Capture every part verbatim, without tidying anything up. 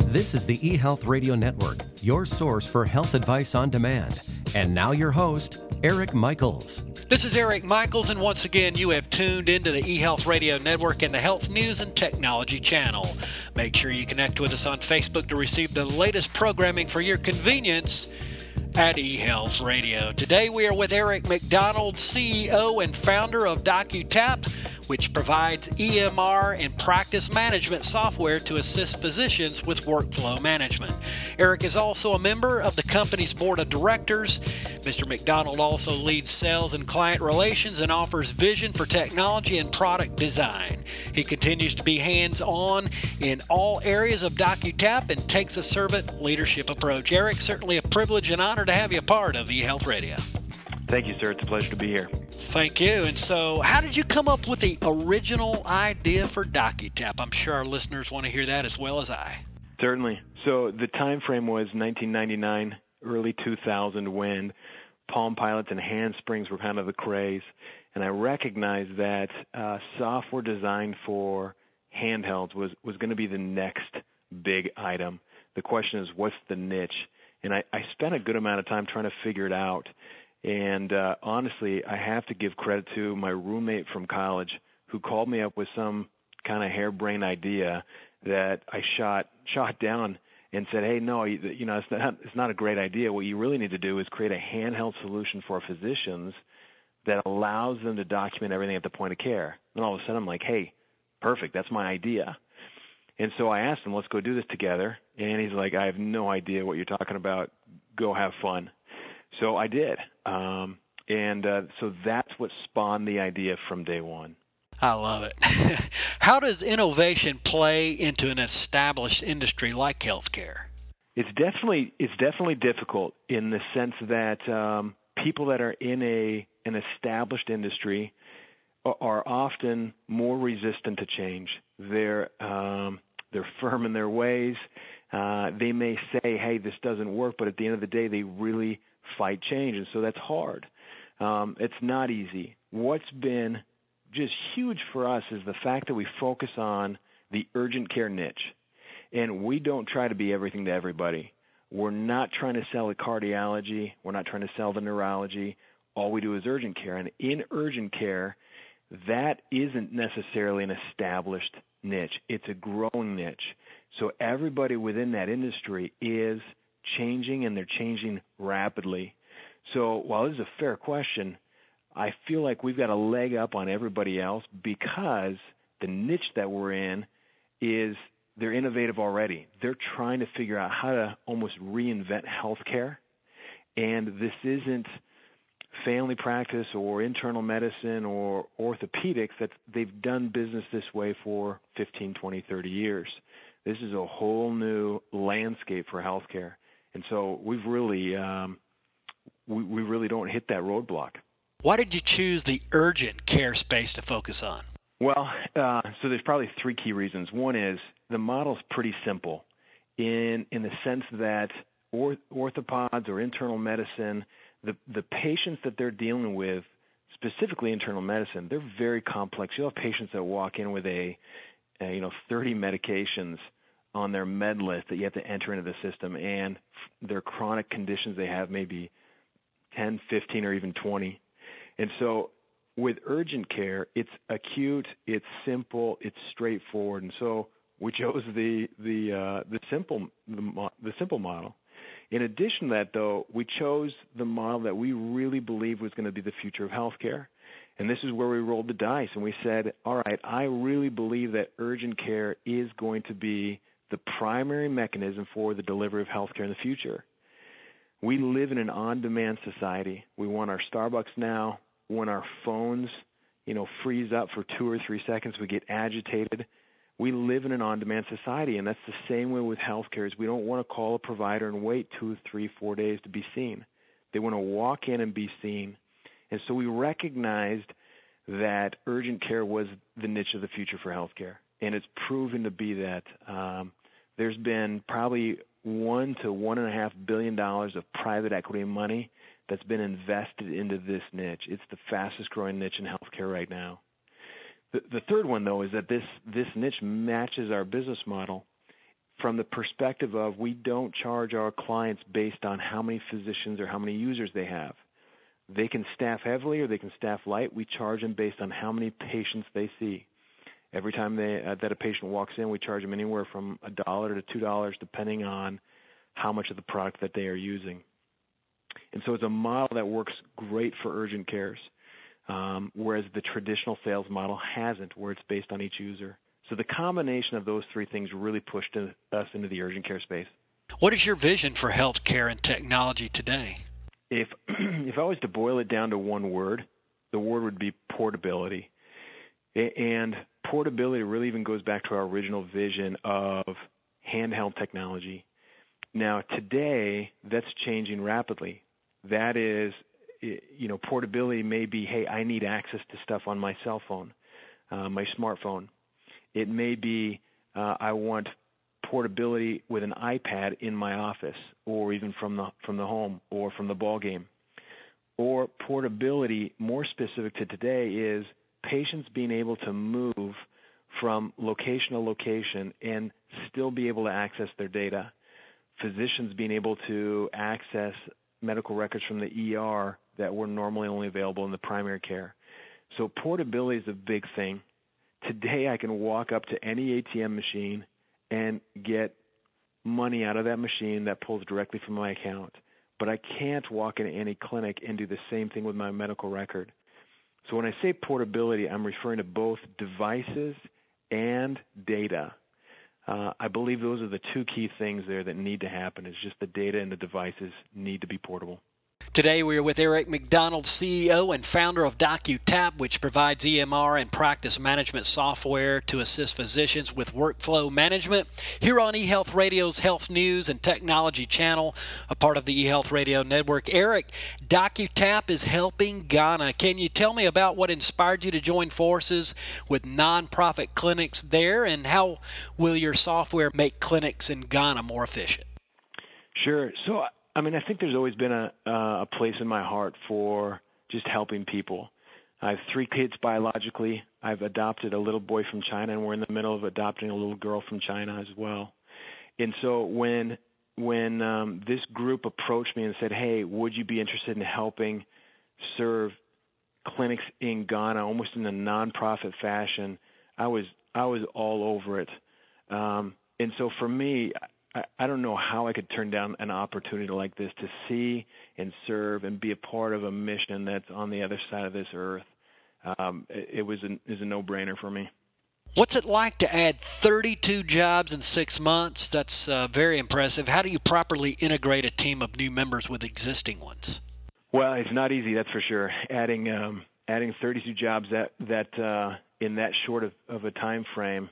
This is the eHealth Radio Network, your source for health advice on demand. And now your host, Eric Michaels. This is Eric Michaels, and once again, you have tuned into the eHealth Radio Network and the Health News and Technology channel. Make sure you connect with us on Facebook to receive the latest programming for your convenience at eHealth Radio. Today, we are with Eric McDonald, C E O and founder of DocuTap, which provides E M R and practice management software to assist physicians with workflow management. Eric is also a member of the company's board of directors. Mister McDonald also leads sales and client relations and offers vision for technology and product design. He continues to be hands-on in all areas of DocuTap and takes a servant leadership approach. Eric, certainly a privilege and honor to have you a part of eHealth Radio. Thank you, sir. It's a pleasure to be here. Thank you. And so how did you come up with the original idea for DocuTap? I'm sure our listeners want to hear that as well as I. Certainly. So the time frame was nineteen ninety-nine, early two thousand, when Palm Pilots and handsprings were kind of the craze. And I recognized that uh, software designed for handhelds was, was going to be the next big item. The question is, what's the niche? And I, I spent a good amount of time trying to figure it out. And uh, honestly, I have to give credit to my roommate from college who called me up with some kind of harebrained idea that I shot shot down and said, hey, no, you, you know, it's not, it's not a great idea. What you really need to do is create a handheld solution for physicians that allows them to document everything at the point of care. And all of a sudden I'm like, hey, perfect, that's my idea. And so I asked him, let's go do this together. And he's like, I have no idea what you're talking about. Go have fun. So I did, um, and uh, so that's what spawned the idea from day one. I love it. How does innovation play into an established industry like healthcare? It's definitely it's definitely difficult in the sense that um, people that are in a an established industry are, are often more resistant to change. They're um, they're firm in their ways. Uh, they may say, hey, this doesn't work, but at the end of the day, they really fight change, and so that's hard. Um, it's not easy. What's been just huge for us is the fact that we focus on the urgent care niche, and we don't try to be everything to everybody. We're not trying to sell the cardiology. We're not trying to sell the neurology. All we do is urgent care, and in urgent care, that isn't necessarily an established niche. It's a growing niche. So everybody within that industry is changing, and they're changing rapidly. So while this is a fair question, I feel like we've got a leg up on everybody else because the niche that we're in is they're innovative already. They're trying to figure out how to almost reinvent healthcare, and this isn't family practice or internal medicine or orthopedics. That they've done business this way for fifteen, twenty, thirty years. This is a whole new landscape for healthcare. And so we've really, um, we, we really don't hit that roadblock. Why did you choose the urgent care space to focus on? Well, uh, so there's probably three key reasons. One is the model's pretty simple in in the sense that orth- orthopods or internal medicine, the, the patients that they're dealing with, specifically internal medicine, they're very complex. You'll have patients that walk in with a, a you know, thirty medications on their med list that you have to enter into the system, and their chronic conditions they have maybe ten, fifteen, or even twenty. And so with urgent care, it's acute, it's simple, it's straightforward, and so we chose the the uh, the simple the, the simple model. In addition to that, though, we chose the model that we really believe was going to be the future of healthcare. And this is where we rolled the dice, and we said, all right, I really believe that urgent care is going to be the primary mechanism for the delivery of healthcare in the future. We live in an on-demand society. We want our Starbucks now. When our phones, you know, freeze up for two or three seconds, we get agitated. We live in an on-demand society, and that's the same way with healthcare. Is we don't want to call a provider and wait two, three, four days to be seen. They want to walk in and be seen. And so we recognized that urgent care was the niche of the future for healthcare, and it's proven to be that. Um, there's been probably one to one and a half billion dollars of private equity money that's been invested into this niche. It's the fastest growing niche in healthcare right now. The, the third one, though, is that this, this niche matches our business model. from the perspective of we don't charge our clients based on how many physicians or how many users they have. They can staff heavily or they can staff light. We charge them based on how many patients they see. Every time they, uh, that a patient walks in, we charge them anywhere from a dollar to two dollars, depending on how much of the product that they are using. And so it's a model that works great for urgent cares, um, whereas the traditional sales model hasn't, where it's based on each user. So the combination of those three things really pushed us into the urgent care space. What is your vision for healthcare and technology today? If if I was to boil it down to one word, the word would be portability. And portability really even goes back to our original vision of handheld technology. Now, today, that's changing rapidly. That is, you know, portability may be, hey, I need access to stuff on my cell phone, uh, my smartphone. It may be, uh, I want portability with an iPad in my office, or even from the from the home, or from the ball game. Or portability, more specific to today, is patients being able to move from location to location and still be able to access their data. Physicians being able to access medical records from the E R that were normally only available in the primary care. So portability is a big thing. Today I can walk up to any A T M machine and get money out of that machine that pulls directly from my account. But I can't walk into any clinic and do the same thing with my medical record. So when I say portability, I'm referring to both devices and data. Uh, I believe those are the two key things there that need to happen. It's just the data and the devices need to be portable. Today we are with Eric McDonald, C E O and founder of DocuTap, which provides E M R and practice management software to assist physicians with workflow management. Here on eHealth Radio's Health News and Technology channel, a part of the eHealth Radio Network. Eric, DocuTap is helping Ghana. Can you tell me about what inspired you to join forces with nonprofit clinics there, and how will your software make clinics in Ghana more efficient? Sure. So I mean, I think there's always been a, uh, a place in my heart for just helping people. I have three kids biologically. I've adopted a little boy from China, and we're in the middle of adopting a little girl from China as well. And so when when um, this group approached me and said, hey, would you be interested in helping serve clinics in Ghana almost in a nonprofit fashion, I was I was all over it. Um, and so for me, I, I don't know how I could turn down an opportunity like this to see and serve and be a part of a mission that's on the other side of this earth. Um, it, it was a, it was a no-brainer for me. What's it like to add thirty-two jobs in six months? That's uh, very impressive. How do you properly integrate a team of new members with existing ones? Well, it's not easy, that's for sure. Adding um, adding thirty-two jobs that that uh, in that short of, of a time frame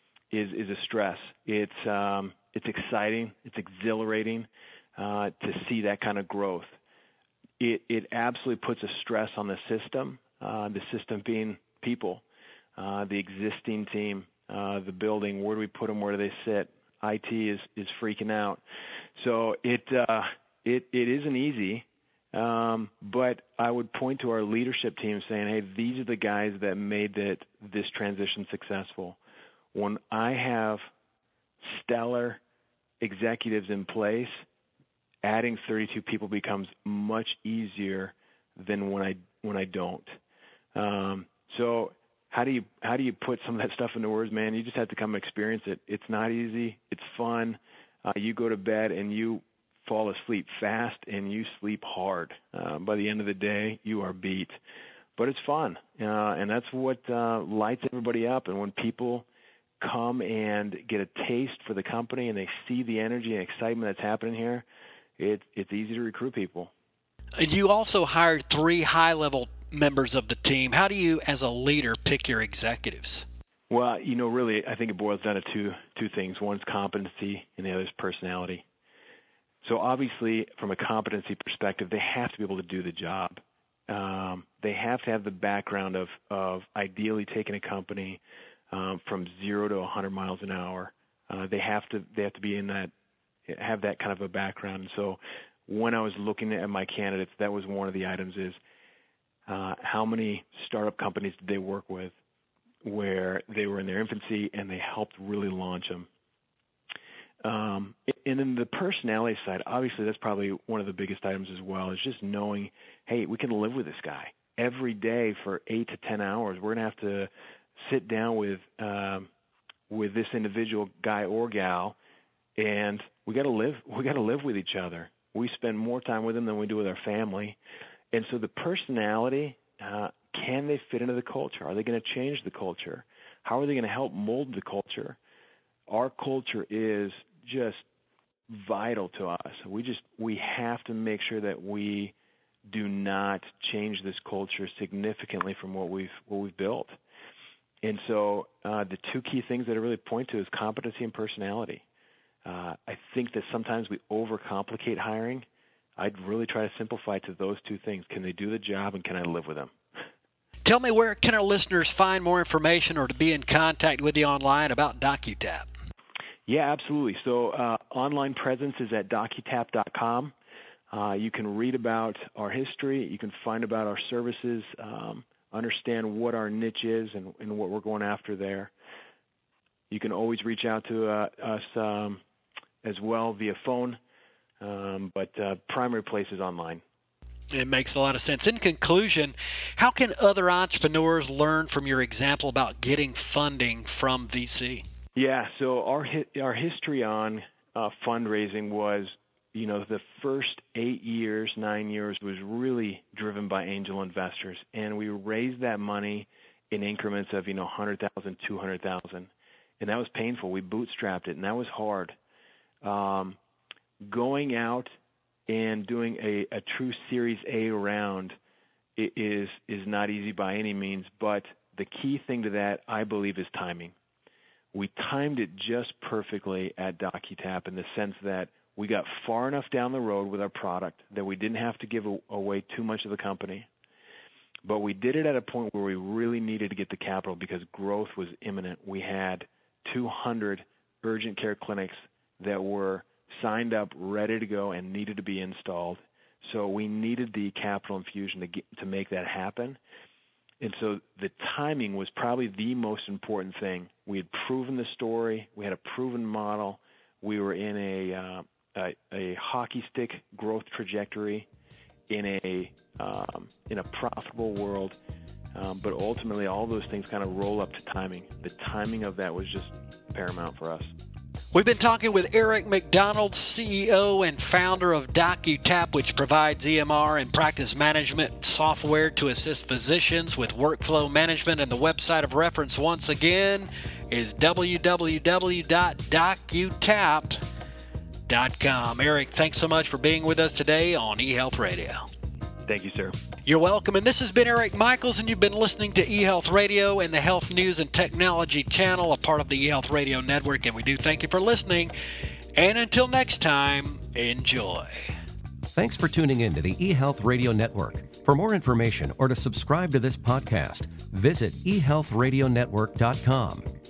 is is a stress. It's um, it's exciting, it's exhilarating uh, to see that kind of growth. It it absolutely puts a stress on the system. Uh, the system being people, uh, the existing team, uh, the building. Where do we put them? Where do they sit? I T is is freaking out. So it uh, it it isn't easy. Um, but I would point to our leadership team saying, hey, these are the guys that made that, this transition successful. When I have stellar executives in place, adding thirty-two people becomes much easier than when I when I don't. Um, so how do you how do you put some of that stuff into words, man? You just have to come experience it. It's not easy. It's fun. Uh, you go to bed and you fall asleep fast and you sleep hard. Uh, by the end of the day, you are beat. But it's fun, uh, and that's what uh, lights everybody up. And when people come and get a taste for the company and they see the energy and excitement that's happening here, it, it's easy to recruit people. And you also hired three high-level members of the team. How do you, as a leader, pick your executives? Well, you know, really, I think it boils down to two two things. One's competency, and the other's personality. So obviously, from a competency perspective, they have to be able to do the job. Um, they have to have the background of, of ideally taking a company um, from zero to one hundred miles an hour. Uh, they have to they have to be in that have that kind of a background. And so when I was looking at my candidates, that was one of the items is uh, how many startup companies did they work with where they were in their infancy and they helped really launch them. Um, and then the personality side, obviously that's probably one of the biggest items as well, is just knowing, hey, we can live with this guy. Every day for eight to ten hours, we're going to have to sit down with um, with this individual guy or gal, and we got to live. We got to live with each other. We spend more time with them than we do with our family, and so the personality, uh, can they fit into the culture? Are they going to change the culture? How are they going to help mold the culture? Our culture is just vital to us. We just we have to make sure that we do not change this culture significantly from what we've what we've built. And so uh, the two key things that I really point to is competency and personality. Uh, I think that sometimes we overcomplicate hiring. I'd really try to simplify it to those two things. Can they do the job, and can I live with them? Tell me, where can our listeners find more information or to be in contact with you online about DocuTap? Yeah, absolutely. So uh, online presence is at docutap dot com. Uh, you can read about our history. You can find about our services, um, understand what our niche is and, and what we're going after there. You can always reach out to uh, us um, as well via phone, um, but uh, primary place is online. It makes a lot of sense. In conclusion, how can other entrepreneurs learn from your example about getting funding from V C? Yeah, so our our history on uh, fundraising was, you know, the first eight years, nine years was really driven by angel investors, and we raised that money in increments of, you know, one hundred thousand dollars, two hundred thousand dollars, and that was painful. We bootstrapped it, and that was hard. Um, going out and doing a, a true Series A round is is not easy by any means, but the key thing to that, I believe, is timing. We timed it just perfectly at DocuTap in the sense that we got far enough down the road with our product that we didn't have to give away too much of the company, but we did it at a point where we really needed to get the capital because growth was imminent. We had two hundred urgent care clinics that were signed up, ready to go, and needed to be installed. So we needed the capital infusion to get, to make that happen. And so the timing was probably the most important thing. We had proven the story. We had a proven model. We were in a uh, a, a hockey stick growth trajectory in a um, in a profitable world. Um, but ultimately, all those things kind of roll up to timing. The timing of that was just paramount for us. We've been talking with Eric McDonald, C E O and founder of DocuTap, which provides E M R and practice management software to assist physicians with workflow management. And the website of reference, once again, is w w w dot docutap dot com. Eric, thanks so much for being with us today on eHealth Radio. Thank you, sir. You're welcome. And this has been Eric Michaels, and you've been listening to eHealth Radio and the Health News and Technology Channel, a part of the eHealth Radio Network. And we do thank you for listening. And until next time, enjoy. Thanks for tuning in to the eHealth Radio Network. For more information or to subscribe to this podcast, visit e health radio network dot com.